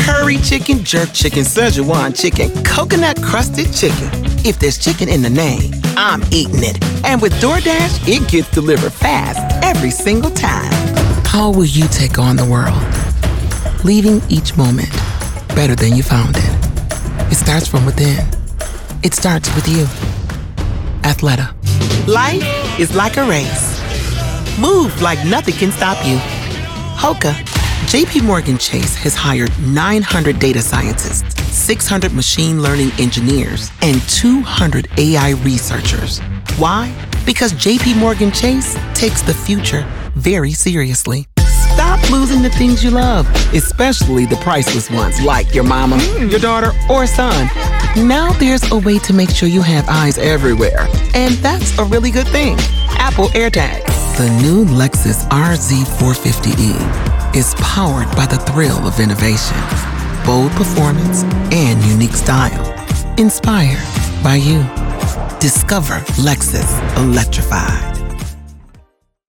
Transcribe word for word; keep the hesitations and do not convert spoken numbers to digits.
Curry chicken, jerk chicken, Szechuan chicken, coconut crusted chicken. If there's chicken in the name, I'm eating it. And with DoorDash, it gets delivered fast every single time. How will you take on the world? Leaving each moment better than you found it. It starts from within. It starts with you. Athleta. Life is like a race. Move like nothing can stop you. Hoka. J P Morgan Chase has hired nine hundred data scientists, six hundred machine learning engineers, and two hundred A I researchers. Why? Because J P Morgan Chase takes the future very seriously. Stop losing the things you love, especially the priceless ones like your mama, your daughter, or son. Now there's a way to make sure you have eyes everywhere. And that's a really good thing. Apple AirTags. The new Lexus R Z four fifty E is powered by the thrill of innovation, bold performance, and unique style. Inspired by you. Discover Lexus Electrified.